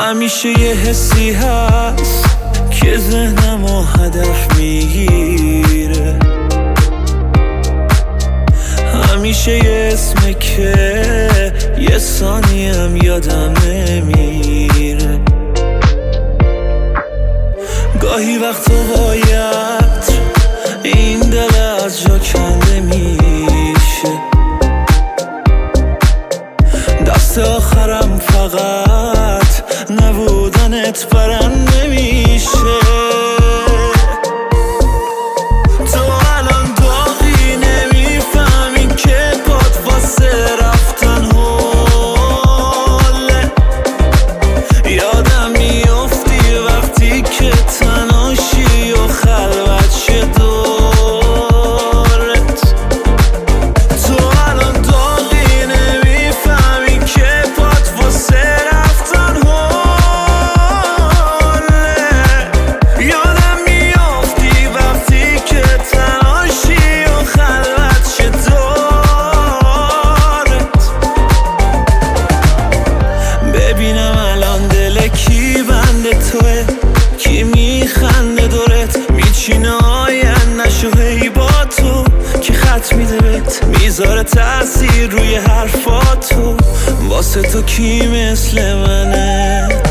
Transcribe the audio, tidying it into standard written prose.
همیشه یه حسی هست که ذهنمو هدف میگیره، همیشه یه اسمه که یه ثانیم یادم نمیره. گاهی وقتا باید این دل از جا کنده میشه، دست آخرم فقط نبودنت برنده میشه. تو الان داغی نمیفهمی که باد واسه رفتن حاله، یادم میافتی وقتی که تنهاشی و خلوت شه دورت. تو الان داغی نمیفهمی که باد واسه رفتن حاله، یادم میافتی وقتی که تنهاشی و خلوت شه دورت. ببینم الان دل کی بنده توه، کی میخنده دورت، میچینه آینده‌شو هی با تو، کی خط میده بهت میذاره تأثیر روی حرفاتو، واسه تو کی مثل منه؟